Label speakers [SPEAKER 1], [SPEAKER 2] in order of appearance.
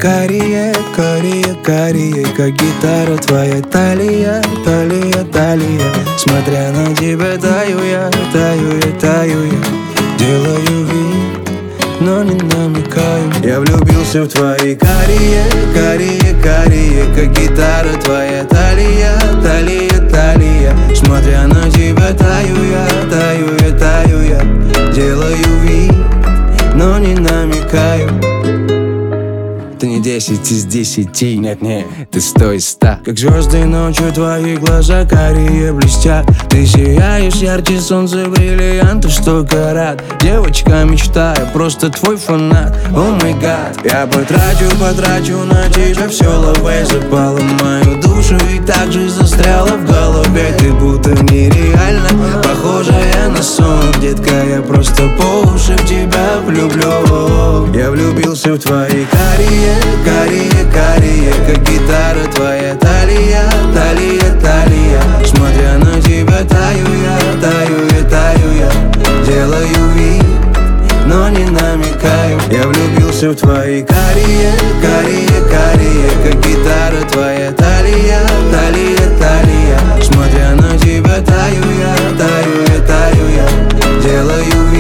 [SPEAKER 1] карие, карие, карие, как гитара твоя талия, талия, талия. Смотря на тебя таю я, таю я, таю я. Делаю вид, но не намекаю. Я влюбился в твои карие, карие, карие, как гитара твоя талия, талия, талия. Смотря на тебя таю я, таю я, таю я. Делаю вид, но не намекаю. Ты не 10 из 10, нет, нет, ты 100 из 100. Как звезды ночью твои глаза карие блестят. Ты сияешь ярче солнца, бриллиантов 100 карат. Девочка мечта, я просто твой фанат. О май гад, я потрачу на тебя все лавэ. Запала мою душу и так же застряла в голове. Ты будто нереально похожая на сон. Детка, я просто по уши в тебя влюблю. Я влюбился в твои карие, карие, карие, как гитара твоя талия, талия, талия. Смотря на тебя таю я, таю я, таю я. Делаю вид, но не намекаю. Я влюбился в твои карие, карие, карие, как гитара твоя талия, талия, талия. Смотря на тебя таю я, таю я, таю я. Делаю вид,